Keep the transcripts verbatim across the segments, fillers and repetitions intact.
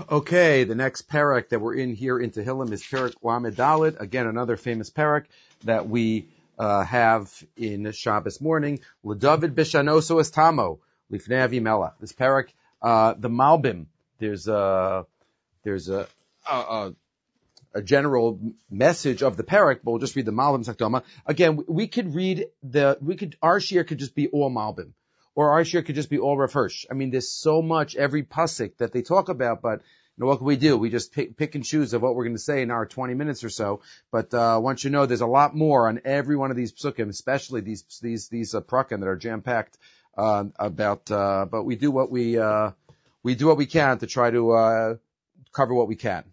Okay, the next parak that we're in here in Tehillim is Parak Lamed Dalet. Again, another famous parak that we uh, have in Shabbos morning. LeDavid b'shanoso es tamo lifnei Avimelech. This parak, uh, the Malbim. There's a there's a a, a, a general message of the parak, but we'll just read the Malbim Sakdama. Again, we, we could read the we could our shir could just be all Malbim. Or our shir could just be all Rav Hirsch. I mean, there's so much, every pasuk that they talk about, but you know, what can we do? We just pick, pick and choose of what we're going to say in our twenty minutes or so. But, uh, once you know, there's a lot more on every one of these psukim, especially these, these, these, uh, prakim that are jam-packed, uh, about, uh, but we do what we, uh, we do what we can to try to, uh, cover what we can.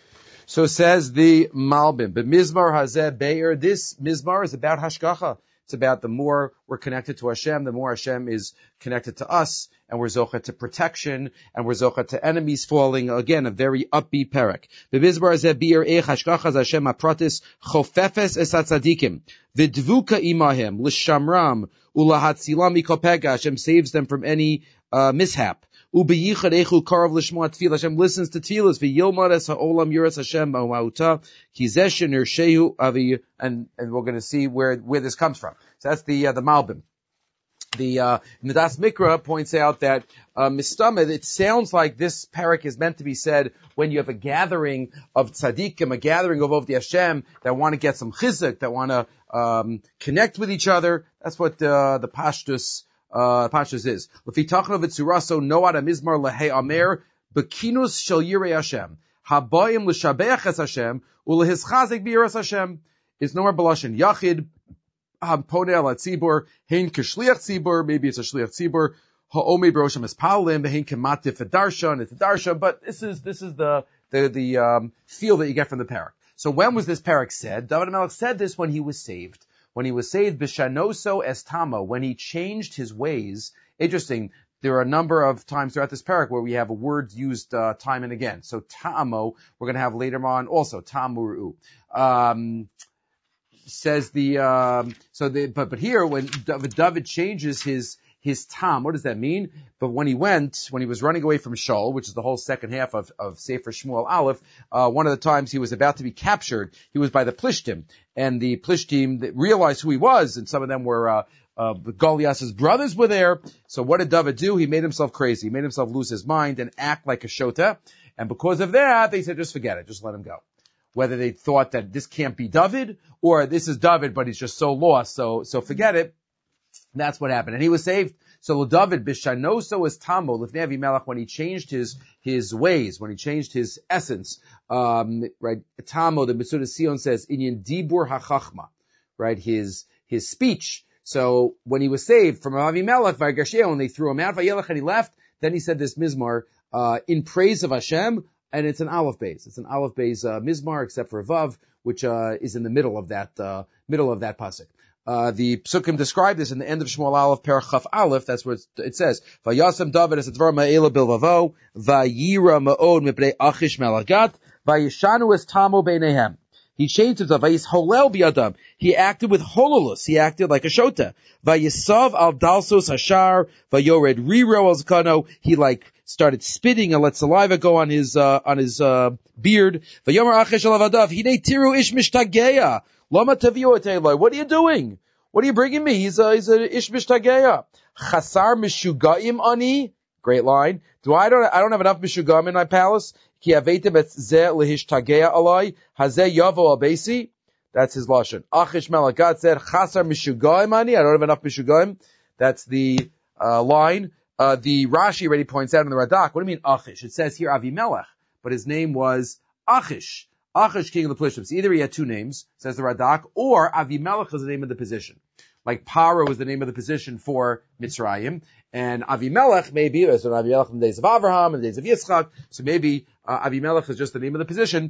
So it says the Malbim, but Mizmar Hazeh Be'er, this Mizmar is about Hashgacha. It's about the more we're connected to Hashem, the more Hashem is connected to us, and we're zocha to protection, and we're zocha to enemies falling. Again, a very upbeat parak. B'mizbar zeh bir eich hashgachas Hashem apratis chofefes es hatzadikim v'dvuka imahem l'shamram ulahatzilam mikopega. Hashem saves them from any uh, mishap. Ubeyichad echu karav l'shmoat tefillah. Hashem listens to tefillas. V'yilmad es ha'olam yiras Hashem b'ma'uta kizesh nirshehu avi. And and we're going to see where where this comes from. So that's the uh, the Malbim. The uh, Midas Mikra points out that uh, Mistamid, it sounds like this parak is meant to be said when you have a gathering of tzaddikim, a gathering of Ovdei Hashem that want to get some chizuk, that want to um, connect with each other. That's what uh, the Pashtus uh Pashtus is. L'fitachno v'tzuraso noad amizmar lehei amer bekinus shel yirei Hashem habayim l'shabeach es Hashem ulehischazek b'yiras Hashem. It's no more b'lashon yachid hampone al tzibur hein k'shliach tzibur. Maybe it's a shliach tzibur ha'omei b'rosham espalim hein kematif v'darshan. It's a darshan, but this is this is the the the um feel that you get from the parak. So when was this parak said? David HaMelech said this when he was saved. When he was saved, b'shanoso es tamo, when he changed his ways. Interesting, there are a number of times throughout this parak where we have a word used uh, time and again. So tamo, we're going to have later on also tamuru. Um, says the um, so the but but here when David, David changes his his tam, what does that mean? But when he went, when he was running away from Shaul, which is the whole second half of, of Sefer Shmuel Aleph, uh, one of the times he was about to be captured, he was by the Plishtim. And the Plishtim realized who he was, and some of them were, uh, uh, Goliath's brothers were there. So what did David do? He made himself crazy. He made himself lose his mind and act like a shota. And because of that, they said, just forget it. Just let him go. Whether they thought that this can't be David, or this is David, but he's just so lost, so, so forget it. That's what happened. And he was saved. So David, b'shanoso es tamo, lifnei Avimelech, when he changed his, his ways, when he changed his essence, um, right, tamo, the Metzudas Sion says, inyan dibur hachachma, right, his, his speech. So when he was saved from Avimelech, v'agasheo, and they threw him out, v'yelech, and he left, then he said this mizmar, uh, in praise of Hashem, and it's an Aleph base. It's an Aleph base, uh, mizmar, except for Vav, which, uh, is in the middle of that, uh, middle of that pasuk. Uh, the Psukim describe this in the end of Shmuel Aleph, Perach Chaf Aleph. That's what it says. Vayasam David es advar ma'ela bilvavo, vayira ma'od mipnei achish melagat, vayishanu es tamo beinehem. He changed himself. Vayis holel biadam. He acted with hololus. He acted like a shota. Vayisav al dalsos hashar, vayored riro al zkano. He like started spitting and let saliva go on his uh, on his uh, beard. Vayomer achish alavadav. Hinei tiru ish mishtageya. Lama taviyo etayla. What are you doing? What are you bringing me? He's a, he's a ish mishtageya. Chasar mishugaim ani. Great line. Do I don't, I don't have enough mishugaim in my palace? Ki aveitem et zeh lehishtageya alai. Hazeh yavo al beisi. That's his lashon. Achish Melagad said, Chasar mishugaim ani. I don't have enough mishugaim. That's the, uh, line. Uh, the Rashi already points out in the Radak. What do you mean Achish? It says here Avimelech, but his name was Achish. Achish, king of the Plishtim. Either he had two names, says the Radak, or Avimelech is the name of the position. Like Paro was the name of the position for Mitzrayim, and Avimelech maybe, there's an Avimelech in the days of Avraham, in the days of Yitzchak, so maybe uh, Avimelech is just the name of the position,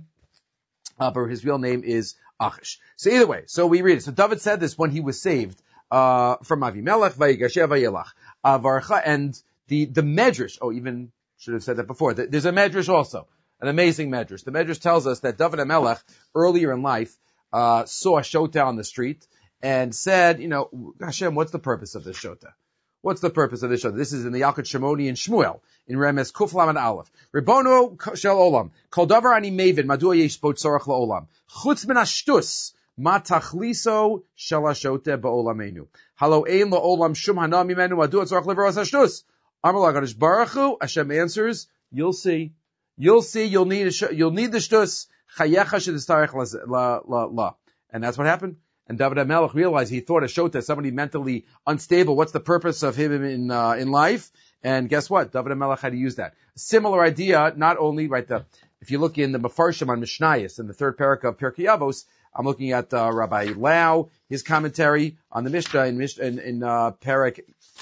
uh, but his real name is Achish. So either way, so we read it. So David said this when he was saved uh from Avimelech, Vayigasher Vayelach, Avarcha, and the, the Medrash, oh, even, should have said that before, there's a Medrash also. An amazing medrash. The medrash tells us that David HaMelech, earlier in life, uh, saw a shota on the street and said, you know, Hashem, what's the purpose of this shota? What's the purpose of this show? This is in the Yalkut Shimoni and Shmuel in Remes Kuf Lamed Aleph. Ribono shel olam kol davar ani mevin madua yesh bo tzorach laolam chutz min ashtus ma tachliso shel hashote ba'olamenu halo ein laolam shum hana mimenu madua tzorach leveros ashtus. Amar LaKadosh Baruch Hu, Hashem answers, you'll see, you'll see, you'll need a sh- you'll need the shtus chayecha shedistarech la la la, and that's what happened. And David HaMelech realized he thought a shota, somebody mentally unstable. What's the purpose of him in uh, in life? And guess what? David HaMelech had to use that. A similar idea, not only right the if you look in the Mefarshim on Mishnayos in the third parak of Pirkei Avos, I'm looking at uh, Rabbi Lau, his commentary on the Mishnah in Mish, in, in uh, parak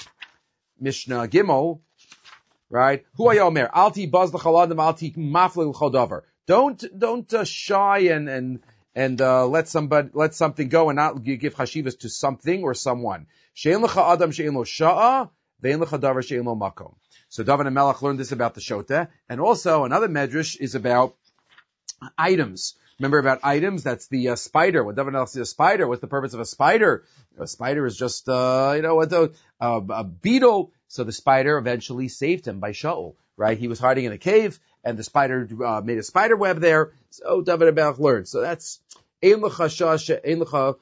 Mishnah Gimel, right? Hu hayomer alti baz l'chaladim alti mafli l'chodavar. Don't don't uh, shy and and and uh, let somebody let something go and not give chashivas to something or someone. She'en lecha adam she'en lo sha'a ve'en lecha davar she'en lo makom. So David HaMelech learned this about the shota, and also another medrash is about items. Remember about items? That's the uh, spider. When David HaMelech sees a spider, what's the purpose of a spider? A spider is just uh, you know what the uh, a beetle. So the spider eventually saved him by Shaul, right? He was hiding in a cave, and the spider uh, made a spider web there. So David HaMelech learned. So that's ein lecha shash, ein lecha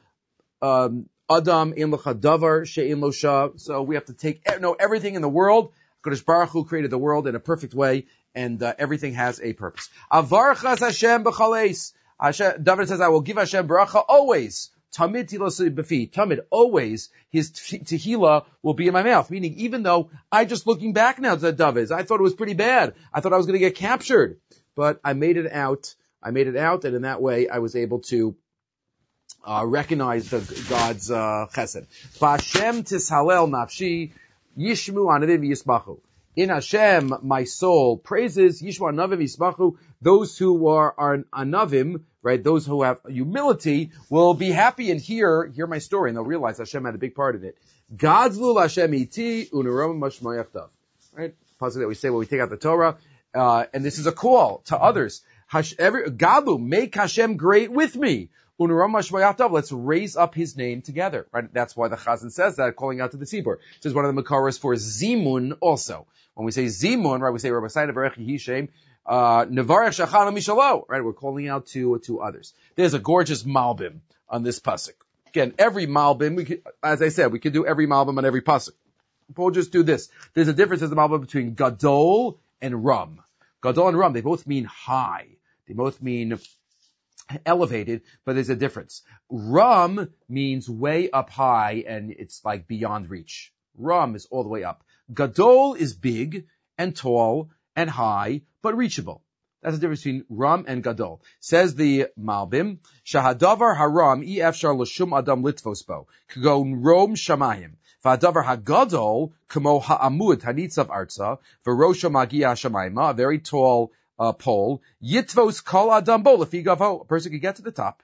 adam, ein lecha davar she'ein lo shah. So we have to take know everything in the world. Kadosh Baruch Hu created the world in a perfect way, and uh, everything has a purpose. Avarchas Hashem b'chaleis. David says, I will give Hashem bracha always. Tamid tilas b'fi. Tamid, always, his tehillah will be in my mouth. Meaning, even though I just looking back now to David, I thought it was pretty bad. I thought I was going to get captured. But I made it out. I made it out, and in that way, I was able to uh, recognize the God's uh, chesed. B'Hashem tishalel nafshi, yishmu anavim yismachu. In Hashem, my soul praises, yishmu anavim yismachu. Those who are, are anavim, right, those who have humility will be happy and hear, hear my story, and they'll realize Hashem had a big part in it. Gadzlu Hashem iti unerom mashmayachtav. Right? Positive that we say when we take out the Torah, uh, and this is a call to others. Hash, every, Gadlu, make Hashem great with me. Unerom mashmayachtav, let's raise up his name together. Right? That's why the Chazan says that, calling out to the Tzibur. This is one of the Makaras for Zimun also. When we say Zimun, right, we say Rabbi Sayyid Avarech Yishem, Uh, Nevarech Shachana Mishalo, right? We're calling out to, to others. There's a gorgeous Malbim on this pasuk. Again, every Malbim, we could, as I said, we could do every Malbim on every pasuk. We'll just do this. There's a difference in the Malbim between Gadol and Ram. Gadol and Ram, they both mean high. They both mean elevated, but there's a difference. Ram means way up high and it's like beyond reach. Ram is all the way up. Gadol is big and tall and high, but reachable. That's the difference between Ram and Gadol. Says the Malbim, Shahadavar haram i efshar l'shum adam litvos bo, k'gon rom shamayim. V'adavar hagadol, k'mo ha'amud hanitzav arza, v'rosha magia shamayima, a very tall uh, pole, yitvos kol adam bo, lefi gavo, a person can get to the top.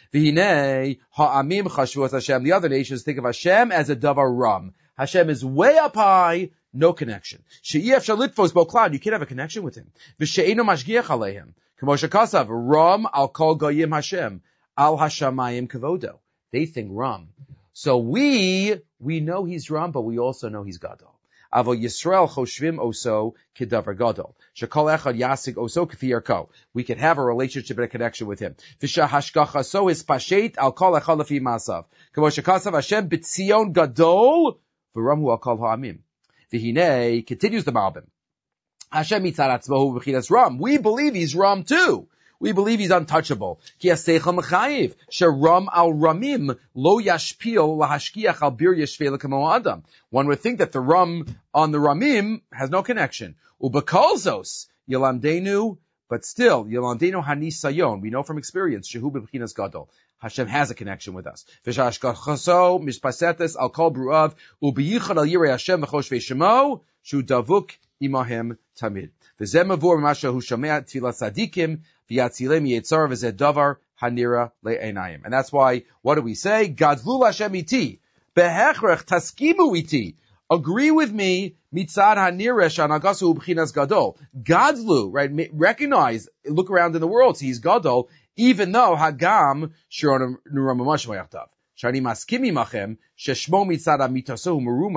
V'hinei ha'amim chashvu Hashem, the other nations think of Hashem as a davar ram. Hashem is way up high, no connection. She'ef shalitfos bo cloud, you can't have a connection with him. V'she'enu mashgiach aleihem. K'moshe kasav, Ram al kol goyim Hashem, al hashamayim kavodo. They think Ram. So we, we know he's Ram, but we also know he's Gadol. Avo Yisrael choshvim oso kedavar Gadol. Shekol echad yasig oso k'fi yarko. We can have a relationship and a connection with him. V'sha hashgacha so is pashet al kol echad lefi masav. K'moshe kasav Hashem b'tzion Gadol, v'Ram hu al kol ha'amim. V'hinei, continues the Malbim. Hashem mitzad atzmahu v'chinas Ram. We believe he's Ram too. We believe he's untouchable. Ki aseicha mechayiv, sheram al ramim lo yashpil lahashkiach al bir yeshvei lekamo adam. One would think that the Ram on the Ramim has no connection. Ubekolzos, Yelamdenu, but still, Yelamdenu hanisayon. We know from experience, shehu b'chinas gadol. Hashem has a connection with us. V'shashkachaso mishpasetes al kol bruav ubiyichad al yirei Hashem v'chosh ve'shemo shu davuk imahem tamid. V'zem avur masha hu shamei tfilas tzadikim v'yatzilem yitzar v'zeh davar hanira le'enayim. And that's why, what do we say? Gadlu Hashem iti behechrech taskimu iti. Agree with me, mitzad hanira shanagasu b'chinas gadol. Gadlu, right? Recognize, look around in the world, see he's gadol. Even though Hagam Shiron Nuram Mashmayachtav. Shani Maskimi Machem, Sheshmo Mitzad Amitaso Merumam,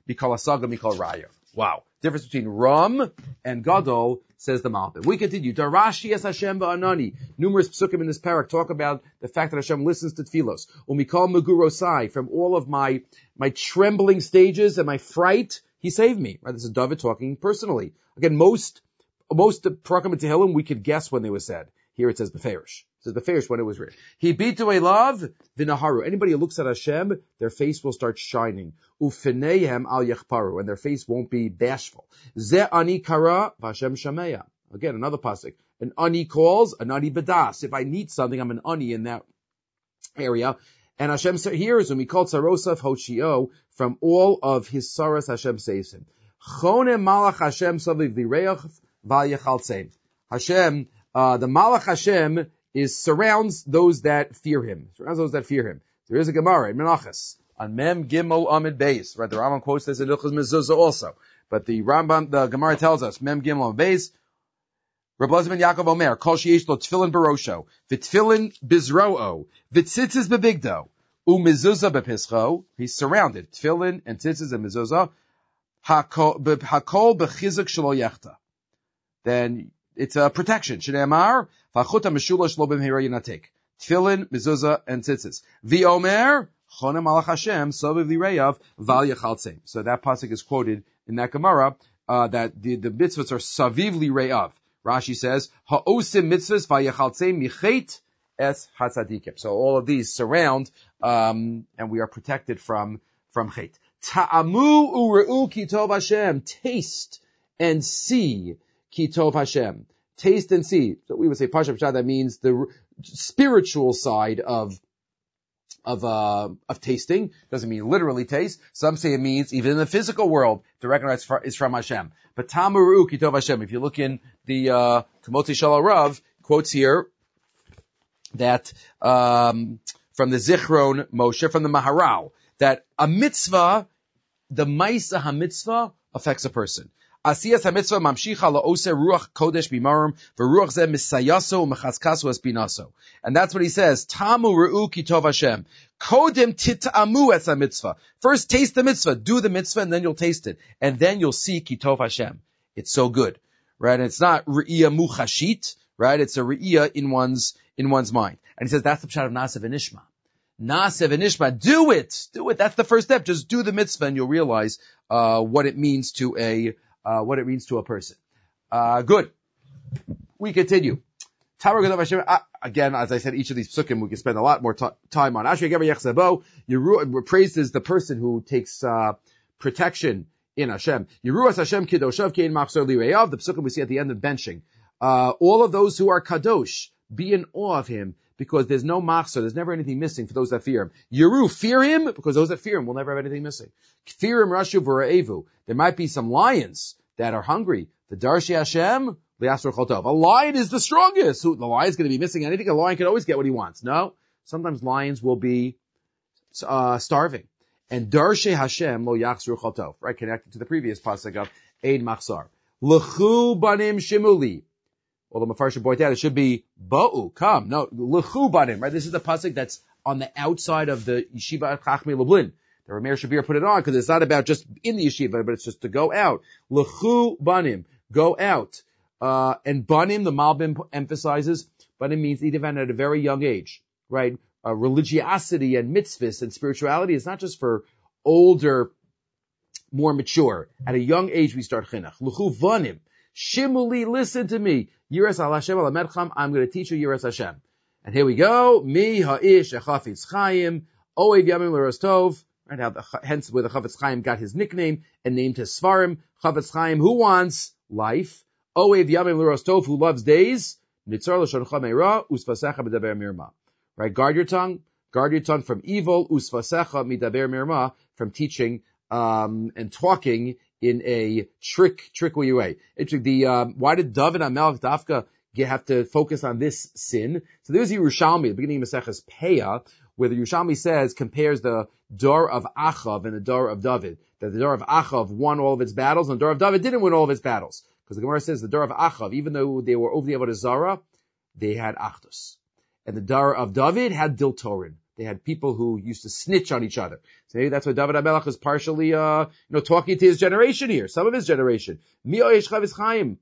mikol asaga, mikol raya. Wow. Difference between Ram and Gadol, says the Malbim. We continue. Darashi es Hashem ba'anani. Numerous psukim in this parak talk about the fact that Hashem listens to tefillos. Umikol megurosai. From all of my, my trembling stages and my fright, He saved me. Right? This is David talking personally. Again, most, most parakim in Tehillim we could guess when they were said. Here it says Beferish. It says Beferish when it was written. He beat away love, v'naharu. Anybody who looks at Hashem, their face will start shining. Ufeneihem al yechparu. And their face won't be bashful. Ze ani kara, v'Hashem shameya. Again, another pasuk. An ani calls, an ani bedas. If I need something, I'm an ani in that area. And Hashem hears him. He called Sarosav Hoshio. From all of his saras, Hashem saves him. Chone malach Hashem saviv v'reach v'yechaltzeim. Hashem, uh, the malach Hashem is surrounds those that fear him. Surrounds those that fear him. There is a Gemara in Menachos on Mem Gimel Amid Beis. Right, the Rambam quotes this in Ilchos Mezuzah also, but the Rambam, the Gemara tells us Mem Gimel Amid Beis. Rabbi Elazar ben Yaakov Omer, Kol sheyesh lo tefillin barosho, v'tefillin bizro'o, v'tzitzis bebigdo, u'mezuzah bepischo. He's surrounded. Tefillin and tzitzis and mezuzah. Hakol bechizuk shelo yechta. Then it's a protection. Shneimar v'achut ha'meshulash lo b'mehira yinatek. Tefillin, mezuzah, and tzitzis. V'omer chonem malach Hashem soviv lireyav val yechaltzem. So that pasuk is quoted in that Gemara uh, that the the mitzvahs are saviv lireyav. Rashi says ha'osim mitzvahs vayechaltzem michet es hatzadikim. So all of these surround, um, and we are protected from from chet. Ta'amu u're'u ki tov Hashem. Taste and see ki tov Hashem. Taste and see. So we would say Pasha Pshat, that means the spiritual side of of uh of tasting. Doesn't mean literally taste. Some say it means even in the physical world to recognize it's from Hashem. But Ta'amu u're'u ki tov Hashem. If you look in the uh Kamotzi Shal Rav, quotes here that um from the Zichron Moshe, from the Maharal, that a mitzvah, the Maisa HaMitzvah affects a person. Asiyas HaMitzvah mamshicha la'ose ruach kodesh bimarim v'ruach zeh misayaso u'mechazkaso es binaso. And that's what he says. Tamu re'u ki tov Hashem. Kodem tit'amu es HaMitzvah. First taste the mitzvah, do the mitzvah, and then you'll taste it. And then you'll see ki tov Hashem. It's so good. Right? And it's not re'iyah muchashit, right? It's a re'iyah in one's, in one's mind. And he says that's the pshat of Nasev and Ishma. Nasev and Ishma, do it, do it. That's the first step. Just do the mitzvah, and you'll realize uh what it means to a uh what it means to a person. Uh Good. We continue. Uh, again, as I said, each of these psukim we can spend a lot more t- time on. Ashrei Gever Yechzebo. Yeru praises the person who takes uh protection in Hashem. Yeruas Hashem Kidoshav Kein Machzor Lireyav. The psukim we see at the end of benching. Uh all of those who are kadosh, be in awe of him, because there's no machzor, there's never anything missing for those that fear him. Yeru, fear him, because those that fear him will never have anything missing. Fear him, rashu v'ra'evu. There might be some lions that are hungry. The darshi Hashem, li'asur chotov. A lion is the strongest. Who, the lion's going to be missing anything? A lion can always get what he wants. No. Sometimes lions will be uh starving. And darshi Hashem, lo yachsur chotov. Right, connected to the previous pasuk of ein machzor. L'chu banim shimuli. Well, the Mefarshim point out it should be Ba'u, come. No, L'chu banim, right? This is the pasuk that's on the outside of the Yeshiva Chachmei Lublin. The Rameir Shabir put it on because it's not about just in the yeshiva, but it's just to go out. L'chu banim, go out. Uh, and banim, the Malbim emphasizes, banim means even at a very young age, right? Uh, religiosity and mitzvahs and spirituality is not just for older, more mature. At a young age, we start chinuch. L'chu banim. Shimuli, listen to me. Yiras al Hashem al Amedcham, I'm going to teach you Yiras Hashem. And here we go. Mi ha'ish echafetz chaim, oev yamim l'ros tov. Right now, the, hence where the Chafetz Chaim got his nickname and named his Svarim. Chafetz Chaim, who wants life? Oev yamim l'ros tov, who loves days. Nitzar l'shoncha meira, usvasecha midaber mirma. Right, guard your tongue. Guard your tongue from evil. Usvasecha midaber mirma, from teaching um, and talking in a trick, tricky way. The, um, why did David HaMelech Dafka have to focus on this sin? So there's Yerushalmi, the beginning of Maseches Peah, where the Yerushalmi says, compares the Dor of Achav and the Dor of David. That the Dor of Achav won all of its battles, and the Dor of David didn't win all of its battles. Because the Gemara says the Dor of Achav, even though they were over the Avodah Zarah, they had Achdus. And the Dor of David had Diltorin. They had people who used to snitch on each other. So maybe that's why David HaMelech is partially, uh, you know, talking to his generation here, some of his generation. Mi oyesh chavis chaim.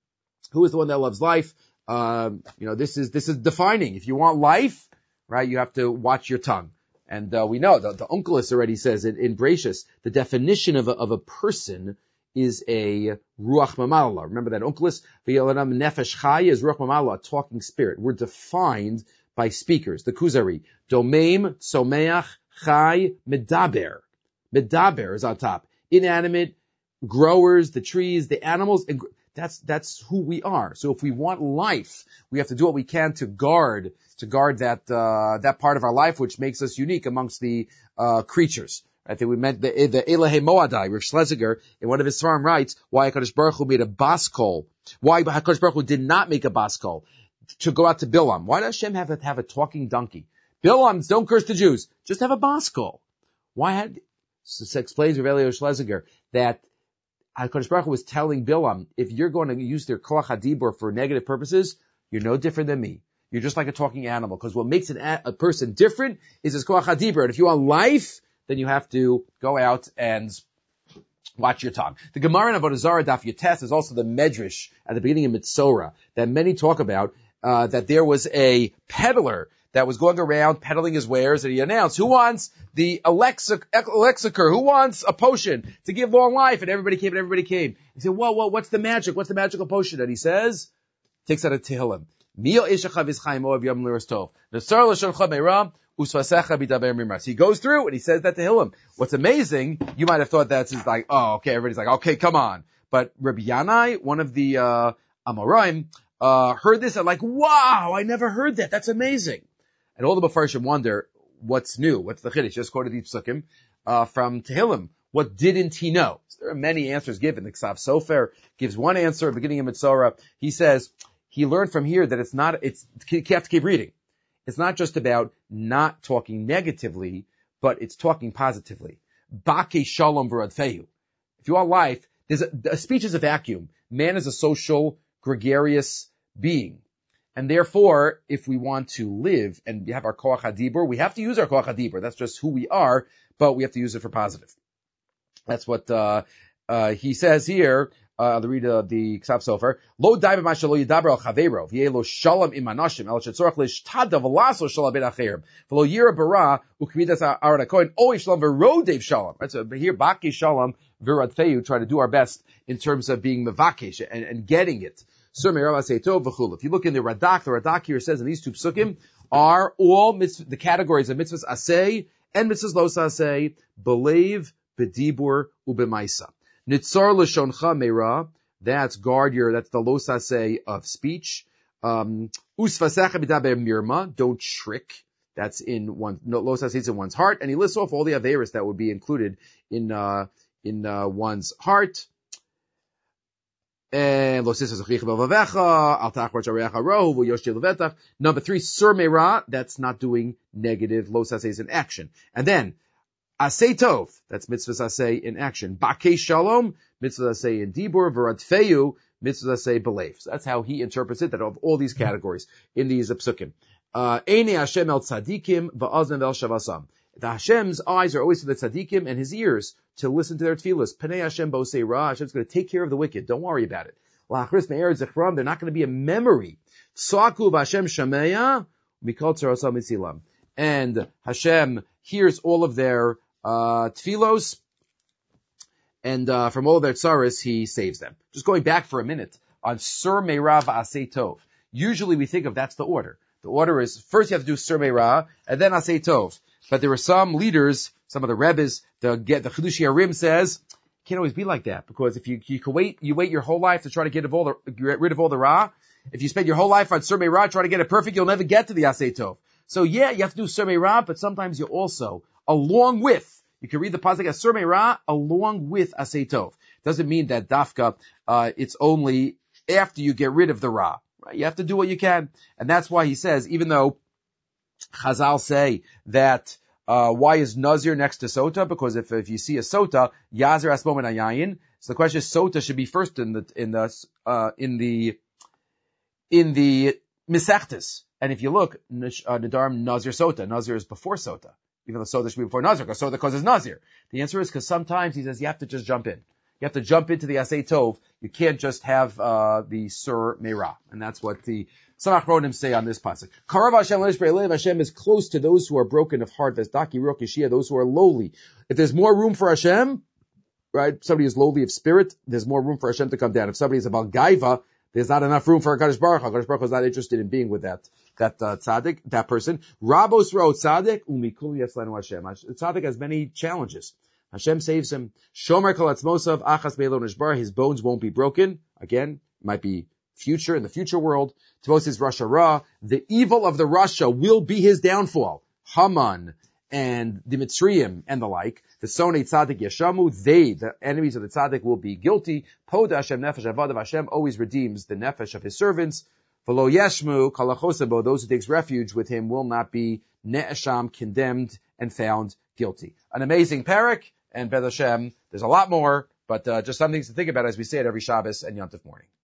Who is the one that loves life? Um, you know, this is, this is defining. If you want life, right, you have to watch your tongue. And, uh, we know, the, the Onkelos already says in, in Bereshis, the definition of a, of a person is a ruach mamala. Remember that Onkelos? V'yolanam nefesh chai is ruach mamala, a talking spirit. We're defined by speakers. The Kuzari. Domeim, someach, chai, medaber. Medaber is on top. Inanimate, growers, the trees, the animals, and that's, that's who we are. So if we want life, we have to do what we can to guard, to guard that, uh, that part of our life, which makes us unique amongst the, uh, creatures. I think we meant the, the Elahei Moadai. Rav Schlesinger, in one of his Svarim, writes why HaKadosh Baruch Hu made a bas kol. Why HaKadosh Baruch Hu did not make a bas kol to go out to Bilam. Why does Hashem have to have a talking donkey? Bilam, don't curse the Jews. Just have a bas kol. Why had, so explains Rav Eliezer Schlesinger that HaKadosh Baruch Hu was telling Bilam, if you're going to use their koach hadibur for negative purposes, you're no different than me. You're just like a talking animal. Because what makes an, a person different is his koach hadibur. And if you want life, then you have to go out and watch your tongue. The Gemara in Avodah Zarah Daf Yates is also the Medrash at the beginning of Mitzorah that many talk about, uh, that there was a peddler that was going around peddling his wares, and he announced, who wants the Alexa, Alexicur? Who wants a potion to give long life? And everybody came, and everybody came. He said, whoa, whoa, what's the magic? What's the magical potion? And he says, takes out a Tehillim. Mil ishacha v'zchaim oav yom l'rastov. Nesar l'shoncha meira, usvasecha b'daber mimras. He goes through and he says that to Tehillim. What's amazing, you might have thought that's just like, oh, okay, everybody's like, okay, come on. But Rabbi Yanai, one of the, uh, Amoraim, uh, heard this and like, wow, I never heard that. That's amazing. And all the Mefarshim wonder, what's new? What's the Chiddush? Just quoted the Psukim, uh, from Tehillim. What didn't he know? So there are many answers given. The Ksav Sofer gives one answer at the beginning of Mitzorah. He says, he learned from here that it's not, it's, you have to keep reading. It's not just about not talking negatively, but it's talking positively. Bake shalom v'radfehu. If you want life, there's a, a speech is a vacuum. Man is a social, gregarious being. And therefore, if we want to live and have our koach hadibur, we have to use our koach hadibur. That's just who we are, but we have to use it for positive. That's what, uh, uh, he says here. Uh, I'll read uh, the Ksav Sofer. Lo dai b'ma shelo yidaber al chaveiro, v'yeh shalom im anashim, el shetzorach lishtadav v'laso shalom ben acherim, v'lo yira bara u'kmidas aron hakohen, oy shalom v'rodev shalom. Right, so here, baki shalom v'radfeyu, try to do our best in terms of being mevakesh and, and getting it. If you look in the Radak, the Radak here says in these two psukim are all mitzvah, the categories of mitzvahs aseh and mitzvahs los aseh, believe, bedibur, ubemaisa. Nitzar l'shoncha meira, that's guard your, that's the los aseh of speech. Um, usvasecha b'daber mirma, don't trick. That's in one, no, los aseh is in one's heart. And he lists off all the averis that would be included in, uh, in, uh, one's heart. And number three, sur meira, that's not doing negative. Lo saseh is in action. And then, aseh tov, that's mitzvah aseh in action. Bakei shalom, mitzvah aseh in dibur, v'radfeyu, mitzvah aseh belev. So that's how he interprets it, that of all these categories in these psukim. Eine Hashem el tzadikim, va'aznem el shavasam. The Hashem's eyes are always to the tzaddikim and his ears to listen to their tefillas. Penei Hashem bosei ra. Hashem's going to take care of the wicked. Don't worry about it. Lachris me'er zechram. They're not going to be a memory. Tsaku v'Hashem shameya mikol tzarasam mitzilam. And Hashem hears all of their uh tefillos, and uh from all of their tzaras, he saves them. Just going back for a minute on Sur Meira v'Aseh Tov. Usually we think of that's the order. The order is first you have to do Sur Meira and then Aseh Tov. But there are some leaders, some of the Rebbes, the get the Chidushei HaRim says, can't always be like that, because if you you can wait, you wait your whole life to try to get, of all the, get rid of all the Ra. If you spend your whole life on Sur Meira trying to get it perfect, you'll never get to the Aseh Tov. So yeah, you have to do Sur Meira, but sometimes you also, along with, you can read the pasuk as Sur Meira along with Aseh Tov. Doesn't mean that dafka, uh, it's only after you get rid of the Ra. Right? You have to do what you can, and that's why he says, even though Chazal say that, uh, why is Nazir next to Sota? Because if, if you see a Sota, Yazer Asmom and Ayayin. So the question is, Sota should be first in the, in the, uh, in the, in the Misechtes. And if you look, Nish- uh, Nidarim Nazir Sota. Nazir is before Sota. Even though Sota should be before Nazir, because Sota causes Nazir. The answer is because sometimes he says you have to just jump in. You have to jump into the Asay Tov. You can't just have uh the Sur Meirah. And that's what the Samach Ronim say on this passage. Karav Hashem L'Nishbrei Lev, Hashem is close to those who are broken of heart. Vesdaki Ruach Yeshia, those who are lowly. If there's more room for Hashem, right, somebody is lowly of spirit, there's more room for Hashem to come down. If somebody is about Gaiva, there's not enough room for HaKadosh Baruch Hu. HaKadosh Baruch Hu is not interested in being with that, that, uh, tzaddik, that person. Rabos Ro Tzaddik, Umikul Yeslanu Hashem. Tzaddik has many challenges. Hashem saves him. Shomer Kol Atzmosav, Achas Be'elo Nishbar, his bones won't be broken. Again, might be future, in the future world. Tvos is Rasha Ra. The evil of the Rasha will be his downfall. Haman and the Mitzrayim and the like. The Sonei Tzaddik Yeshamu, they, the enemies of the Tzaddik, will be guilty. Pod Hashem Nefesh Avodav, Hashem always redeems the Nefesh of his servants. V'lo Yeshmu Kalachosabo, those who takes refuge with him will not be Ne'esham, condemned and found guilty. An amazing parak, and B'ez Hashem, there's a lot more, but uh, just some things to think about as we say it every Shabbos and Yom Tov morning.